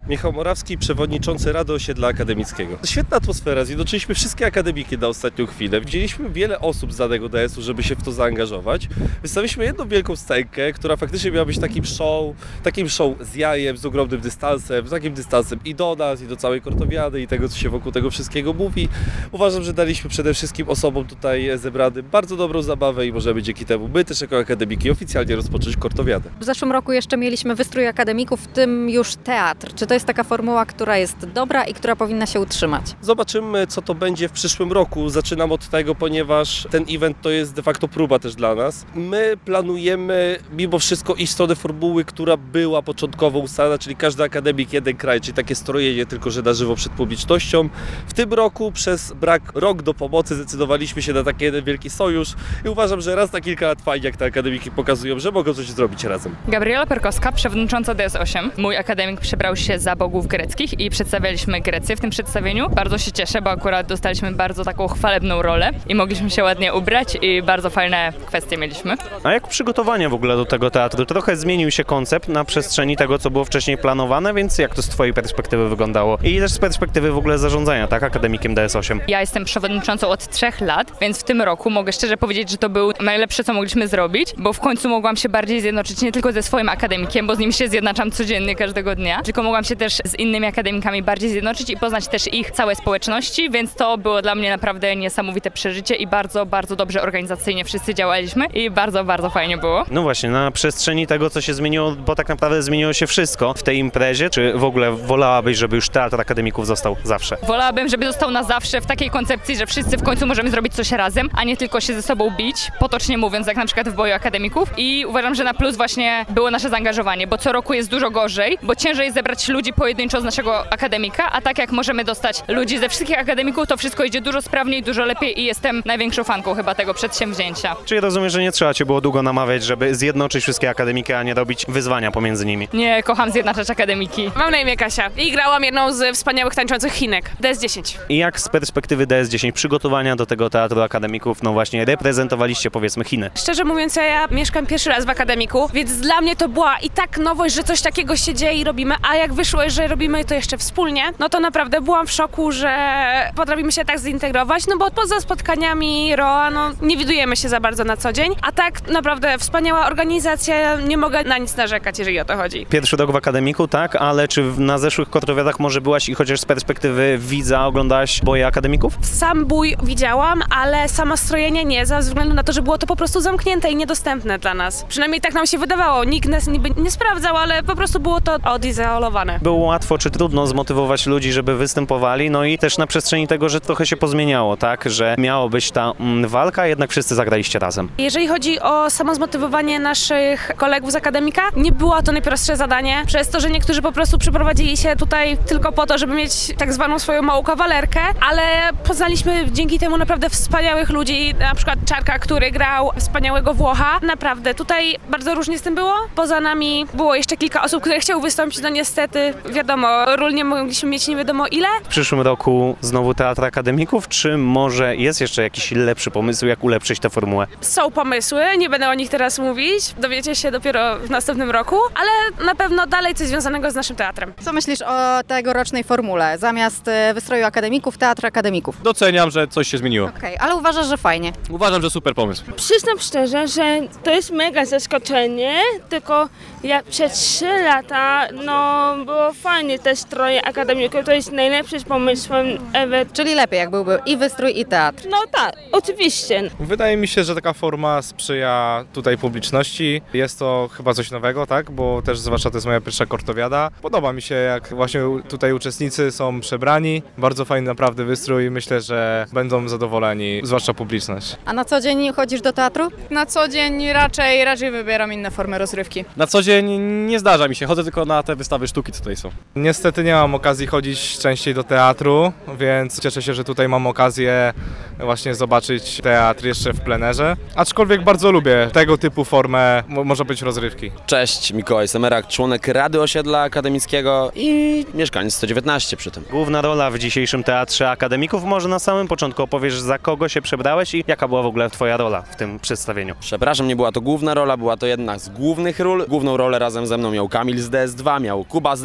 Michał Morawski, przewodniczący Rady Osiedla Akademickiego. Świetna atmosfera, zjednoczyliśmy wszystkie akademiki na ostatnią chwilę. Widzieliśmy wiele osób z danego DS-u, żeby się w to zaangażować. Wystawiliśmy jedną wielką scenkę, która faktycznie miała być takim show z jajem, z ogromnym dystansem, z takim dystansem i do nas, i do całej Kortowiady, i tego, co się wokół tego wszystkiego mówi. Uważam, że daliśmy przede wszystkim osobom tutaj zebranym bardzo dobrą zabawę i możemy dzięki temu my też jako akademiki oficjalnie rozpocząć Kortowiadę. W zeszłym roku jeszcze mieliśmy wystrój akademików, w tym już teatr. Czy to jest taka formuła, która jest dobra i która powinna się utrzymać? Zobaczymy, co to będzie w przyszłym roku. Zaczynam od tego, ponieważ ten event to jest de facto próba też dla nas. My planujemy mimo wszystko iść w stronę formuły, która była początkowo ustalona, czyli każdy akademik, jeden kraj, czyli takie strojenie, tylko że na żywo przed publicznością. W tym roku przez brak rąk do pomocy zdecydowaliśmy się na taki jeden wielki sojusz i uważam, że raz na kilka lat fajnie, jak te akademiki pokazują, że mogą coś zrobić razem. Gabriela Perkowska, przewodnicząca DS8. Mój akademik przebrał się za bogów greckich i przedstawialiśmy Grecję w tym przedstawieniu. Bardzo się cieszę, bo akurat dostaliśmy bardzo taką chwalebną rolę i mogliśmy się ładnie ubrać i bardzo fajne kwestie mieliśmy. A jak przygotowanie w ogóle do tego teatru? Trochę zmienił się koncept na przestrzeni tego, co było wcześniej planowane, więc jak to z twojej perspektywy wyglądało? I też z perspektywy w ogóle zarządzania, tak, akademikiem DS8. Ja jestem przewodniczącą od 3 lat, więc w tym roku mogę szczerze powiedzieć, że to był najlepsze, co mogliśmy zrobić, bo w końcu mogłam się bardziej zjednoczyć nie tylko ze swoim akademikiem, bo z nim się zjednaczam codziennie, każdego dnia, tylko mogłam się też z innymi akademikami bardziej zjednoczyć i poznać też ich całe społeczności, więc to było dla mnie naprawdę niesamowite przeżycie i bardzo, bardzo dobrze organizacyjnie wszyscy działaliśmy i bardzo, bardzo fajnie było. No właśnie, na przestrzeni tego, co się zmieniło, bo tak naprawdę zmieniło się wszystko w tej imprezie, czy w ogóle wolałabyś, żeby już teatr akademików został zawsze? Wolałabym, żeby został na zawsze w takiej koncepcji, że wszyscy w końcu możemy zrobić coś razem, a nie tylko się ze sobą bić, potocznie mówiąc, jak na przykład w boju akademików. I uważam, że na plus właśnie było nasze zaangażowanie, bo co roku jest dużo gorzej, bo ciężej jest zebrać ludzi pojedynczo z naszego akademika, a tak jak możemy dostać ludzi ze wszystkich akademików, to wszystko idzie dużo sprawniej, dużo lepiej i jestem największą fanką chyba tego przedsięwzięcia. Czyli rozumiem, że nie trzeba cię było długo namawiać, żeby zjednoczyć wszystkie akademiki, a nie robić wyzwania pomiędzy nimi. Nie, kocham zjednaczać akademiki. Mam na imię Kasia i grałam jedną z wspaniałych tańczących Chinek, DS10. I jak z perspektywy DS10 przygotowania do tego teatru akademików, no właśnie reprezentowaliście powiedzmy Chiny? Szczerze mówiąc, ja mieszkam pierwszy raz w akademiku, więc dla mnie to była i tak nowość, że coś takiego się dzieje i robimy, a jak wyszło, że robimy to jeszcze wspólnie, no to naprawdę byłam w szoku, że potrafimy się tak zintegrować, no bo poza spotkaniami ROA, no nie widujemy się za bardzo na co dzień, a tak naprawdę wspaniała organizacja, nie mogę na nic narzekać, jeżeli o to chodzi. Pierwszy rok w akademiku, tak, ale czy na zeszłych Kortowiadach może byłaś i chociaż z perspektywy widza oglądałaś boje akademików? Sam bój widziałam, ale samo strojenie nie, ze względu na to, że było to po prostu zamknięte i niedostępne dla nas. Przynajmniej tak nam się wydawało, nikt nas nie sprawdzał, ale po prostu było to odizolowane. Było łatwo czy trudno zmotywować ludzi, żeby występowali, no i też na przestrzeni tego, że trochę się pozmieniało, tak, że miało być ta walka, jednak wszyscy zagraliście razem. Jeżeli chodzi o samo zmotywowanie naszych kolegów z akademika, nie było to najprostsze zadanie, przez to, że niektórzy po prostu przyprowadzili się tutaj tylko po to, żeby mieć tak zwaną swoją małą kawalerkę, ale poznaliśmy dzięki temu naprawdę wspaniałych ludzi, na przykład Czarka, który grał wspaniałego Włocha. Naprawdę, tutaj bardzo różnie z tym było. Poza nami było jeszcze kilka osób, które chciały wystąpić, no niestety, wiadomo, ról nie mogliśmy mieć nie wiadomo ile. W przyszłym roku znowu teatr akademików, czy może jest jeszcze jakiś lepszy pomysł, jak ulepszyć tę formułę? Są pomysły, nie będę o nich teraz mówić, dowiecie się dopiero w następnym roku, ale na pewno dalej coś związanego z naszym teatrem. Co myślisz o tegorocznej formule? Zamiast wystroju akademików, teatr akademików. Doceniam, że coś się zmieniło. Okej, ale uważasz, że fajnie. Uważam, że super pomysł. Przyznam szczerze, że to jest mega zaskoczenie, tylko jak przez 3 lata, no było fajnie te stroje akademików, to jest najlepszy pomysłem ever. Czyli lepiej, jak byłby i wystrój, i teatr. No tak, oczywiście. Wydaje mi się, że taka forma sprzyja tutaj publiczności. Jest to chyba coś nowego, tak? Bo też zwłaszcza to jest moja pierwsza Kortowiada. Podoba mi się, jak właśnie tutaj uczestnicy są przebrani. Bardzo fajny naprawdę wystrój. Myślę, że będą zadowoleni, zwłaszcza publiczność. A na co dzień chodzisz do teatru? Na co dzień raczej wybieram inne formy rozrywki. Na co dzień nie zdarza mi się, chodzę tylko na te wystawy sztuki, co tutaj są. Niestety nie mam okazji chodzić częściej do teatru, więc cieszę się, że tutaj mam okazję właśnie zobaczyć teatr jeszcze w plenerze. Aczkolwiek bardzo lubię tego typu formę, może być rozrywki. Cześć, Mikołaj Semerak, członek Rady Osiedla Akademickiego i mieszkaniec 119 przy tym. Główna rola w dzisiejszym teatrze akademików. Może na samym początku opowiesz, za kogo się przebrałeś i jaka była w ogóle twoja rola w tym przedstawieniu? Przepraszam, nie była to główna rola, była to jedna z głównych ról. Główną rolę razem ze mną miał Kamil z DS2, miał Kuba z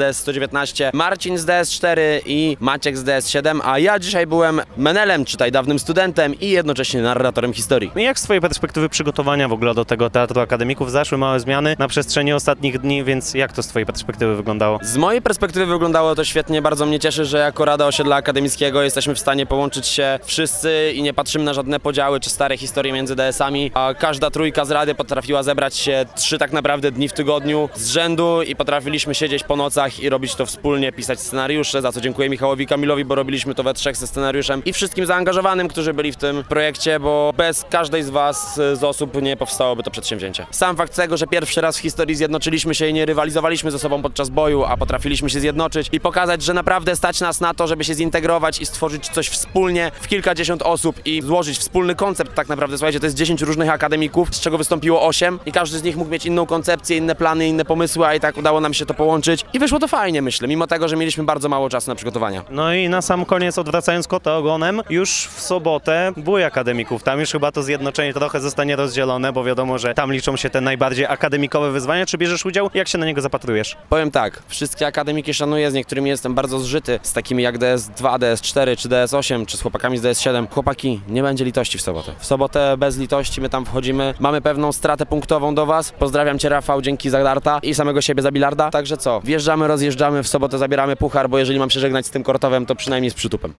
DS-119, Marcin z DS-4 i Maciek z DS-7, a ja dzisiaj byłem menelem, czytaj dawnym studentem i jednocześnie narratorem historii. I jak z twojej perspektywy przygotowania w ogóle do tego Teatru Akademików? Zaszły małe zmiany na przestrzeni ostatnich dni, więc jak to z twojej perspektywy wyglądało? Z mojej perspektywy wyglądało to świetnie, bardzo mnie cieszy, że jako Rada Osiedla Akademickiego jesteśmy w stanie połączyć się wszyscy i nie patrzymy na żadne podziały czy stare historie między DS-ami, a każda trójka z Rady potrafiła zebrać się 3 tak naprawdę dni w tygodniu z rzędu i potrafiliśmy siedzieć po nocach i robić to wspólnie, pisać scenariusze, za co dziękuję Michałowi Kamilowi, bo robiliśmy to we 3 ze scenariuszem i wszystkim zaangażowanym, którzy byli w tym projekcie, bo bez każdej z was, z osób nie powstałoby to przedsięwzięcie. Sam fakt tego, że pierwszy raz w historii zjednoczyliśmy się i nie rywalizowaliśmy ze sobą podczas boju, a potrafiliśmy się zjednoczyć i pokazać, że naprawdę stać nas na to, żeby się zintegrować i stworzyć coś wspólnie w kilkadziesiąt osób i złożyć wspólny koncept tak naprawdę. Słuchajcie, to jest 10 różnych akademików, z czego wystąpiło 8 i każdy z nich mógł mieć inną koncepcję, inne plany, inne pomysły, a i tak udało nam się to połączyć i wyszło to fajnie, myślę, mimo tego, że mieliśmy bardzo mało czasu na przygotowania. No i na sam koniec, odwracając kota ogonem, już w sobotę bój akademików. Tam już chyba to zjednoczenie trochę zostanie rozdzielone, bo wiadomo, że tam liczą się te najbardziej akademikowe wyzwania. Czy bierzesz udział? Jak się na niego zapatrujesz? Powiem tak, wszystkie akademiki szanuję, z niektórymi jestem bardzo zżyty, z takimi jak DS2, DS4 czy DS8, czy z chłopakami z DS7. Chłopaki, nie będzie litości w sobotę. W sobotę bez litości my tam wchodzimy, mamy pewną stratę punktową do was. Pozdrawiam cię, Rafał, dzięki za darta i samego siebie za bilarda. Także co, wjeżdżamy, rozjeżdżamy, w sobotę zabieramy puchar, bo jeżeli mam się żegnać z tym kortowem, to przynajmniej z przytupem.